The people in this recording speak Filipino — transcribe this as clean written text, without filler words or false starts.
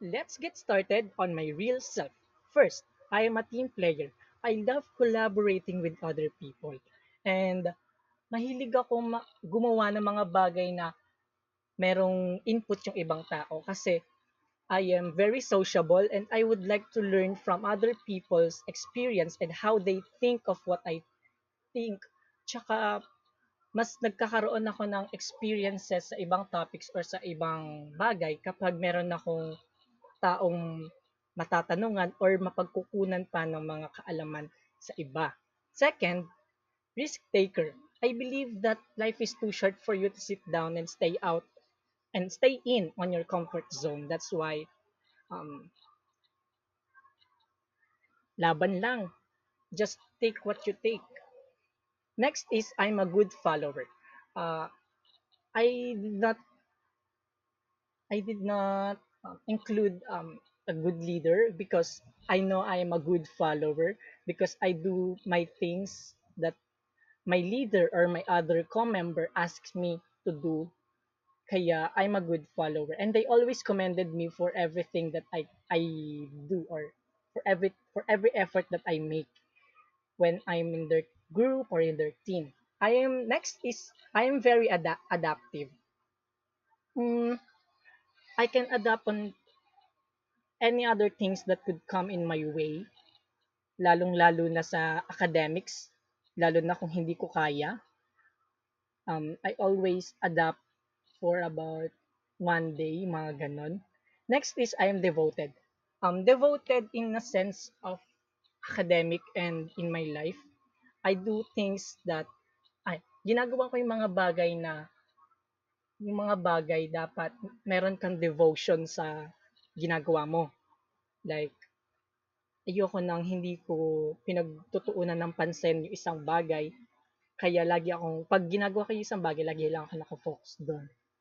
let's get started on my real self. First, I am a team player. I love collaborating with other people. And mahilig ako gumawa ng mga bagay na merong input yung ibang tao kasi I am very sociable and I would like to learn from other people's experience and how they think of what I think. Tsaka mas nagkakaroon ako ng experiences sa ibang topics or sa ibang bagay kapag meron akong taong matatanungan or mapagkukunan pa ng mga kaalaman sa iba. Second, risk taker. I believe that life is too short for you to sit down and stay out and stay in on your comfort zone. That's why um, laban lang. Just take what you take. Next is I'm a good follower. Uh, I did not I did not include a good leader because I know I am a good follower because I do my things that my leader or my other co-member asks me to do. Kaya I'm a good follower and they always commended me for everything that I do or for every effort that I make when I'm in their group or in their team. I am very adaptive. Mm, I can adapt on any other things that could come in my way, lalong-lalo na sa academics, lalo na kung hindi ko kaya. I always adapt for about one day, mga ganon. Next is I am devoted. Devoted in a sense of academic and in my life. I do things that, ginagawa ko yung mga bagay dapat meron kang devotion sa ginagawa mo. Like, ayoko nang hindi ko pinagtutuunan ng pansin yung isang bagay. Kaya lagi akong, pag ginagawa ko yung isang bagay, lagi lang ako nakafocus doon.